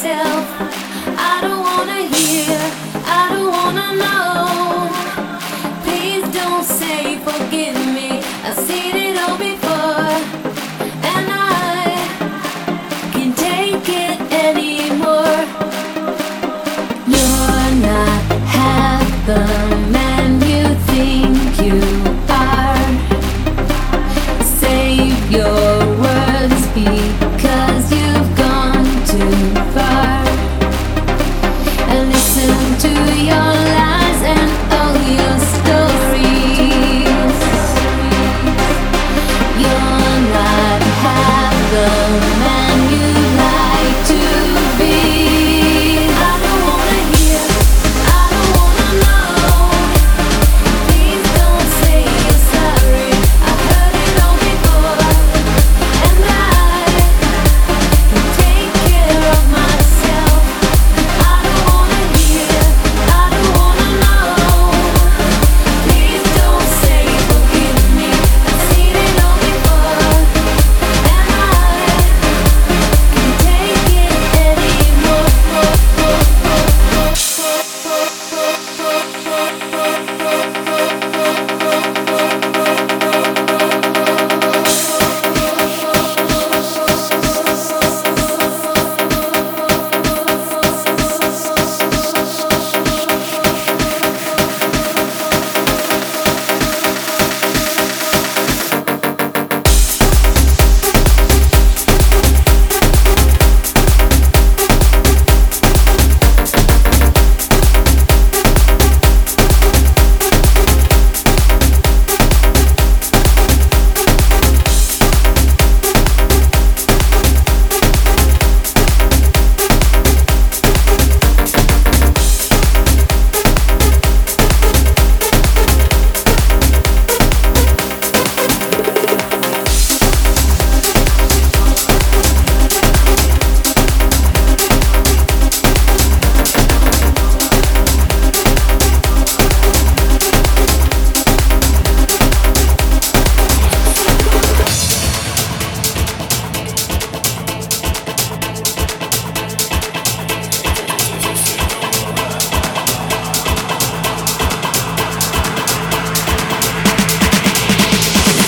myself. I don't wanna hear, I don't wanna know. Please don't say forgive me. I've seen it all before, and I can't take it anymore. You're not half the man you think you are. Save your words because you've gone too far, and listen to your